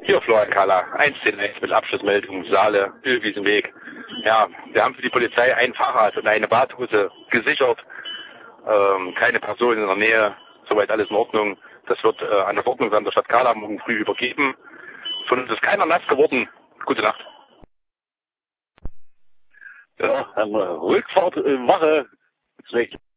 Hier Florian Kalla, 110 mit Abschlussmeldung, Saale, Ölwiesenweg. Ja, wir haben für die Polizei ein Fahrrad und eine Badhose gesichert. Keine Person in der Nähe, soweit alles in Ordnung. Das wird an das Ordnungsamt der Stadt Kalla morgen früh übergeben. Von uns ist keiner nass geworden. Gute Nacht. Ja, haben wir Rückfahrt Wache. Schlecht.